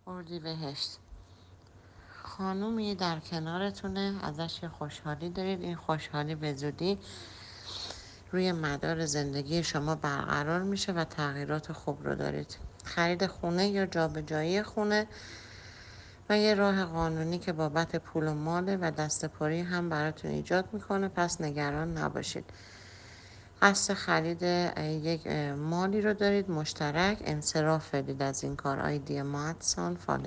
اردیبهشت. خانومی در کنارتونه، ازش یه خوشحالی دارید. این خوشحالی به زودی روی مدار زندگی شما برقرار میشه و تغییرات خوب رو دارید. خرید خونه یا جابجایی خونه و یه راه قانونی که بابت پول و ماله و دسته‌پری هم براتون ایجاد میکنه، پس نگران نباشید. قصد خرید یک مالی رو دارید مشترک، انصراف بدید از این کار. آیدی مادسان فالو